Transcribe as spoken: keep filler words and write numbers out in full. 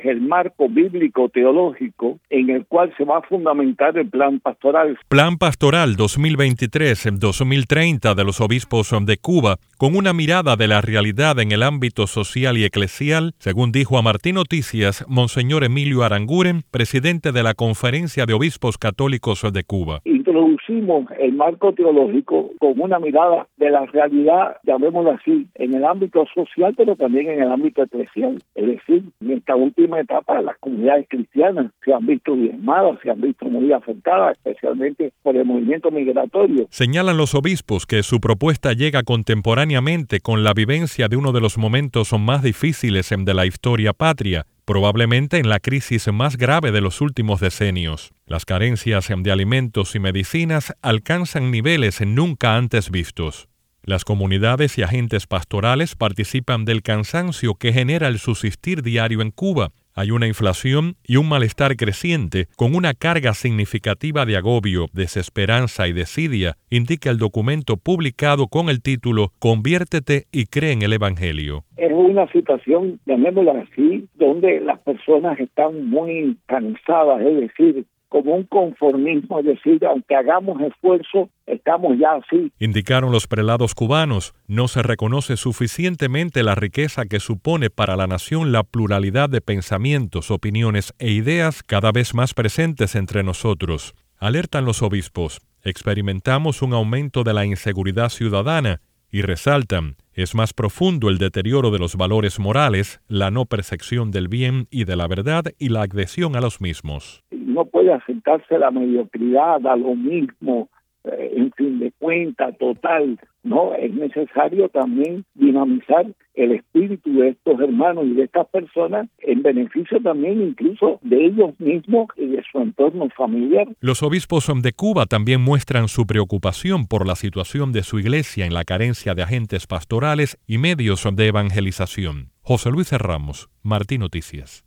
el marco bíblico teológico en el cual se va a fundamentar el plan pastoral. Plan Pastoral dos mil veintitrés a dos mil treinta de los obispos de Cuba, con una mirada de la realidad en el ámbito social y eclesial, según dijo a Martín Noticias Monseñor Emilio Aranguren, presidente de la Conferencia de Obispos Católicos de Cuba. Introducimos el marco teológico con una mirada de la realidad, llamémoslo así, en el ámbito social, pero también en el ámbito eclesial. Es decir, en esta última etapa las comunidades cristianas se han visto diezmadas, se han visto muy afectadas, especialmente por el movimiento migratorio. Señalan los obispos que su propuesta llega contemporáneamente con la vivencia de uno de los momentos más difíciles de la historia patria, probablemente en la crisis más grave de los últimos decenios. Las carencias de alimentos y medicinas alcanzan niveles nunca antes vistos. Las comunidades y agentes pastorales participan del cansancio que genera el subsistir diario en Cuba. Hay una inflación y un malestar creciente con una carga significativa de agobio, desesperanza y desidia, indica el documento publicado con el título Conviértete y cree en el Evangelio. Es una situación, llamémosla así, donde las personas están muy cansadas, es decir, como un conformismo, es decir, aunque hagamos esfuerzo, estamos ya así. Indicaron los prelados cubanos, no se reconoce suficientemente la riqueza que supone para la nación la pluralidad de pensamientos, opiniones e ideas cada vez más presentes entre nosotros. Alertan los obispos, experimentamos un aumento de la inseguridad ciudadana y resaltan, es más profundo el deterioro de los valores morales, la no percepción del bien y de la verdad y la adhesión a los mismos. No puede aceptarse la mediocridad, a lo mismo, eh, en fin de cuenta, total, ¿no? Es necesario también dinamizar el espíritu de estos hermanos y de estas personas en beneficio también incluso de ellos mismos y de su entorno familiar. Los obispos de Cuba también muestran su preocupación por la situación de su iglesia en la carencia de agentes pastorales y medios de evangelización. José Luis Ramos, Martín Noticias.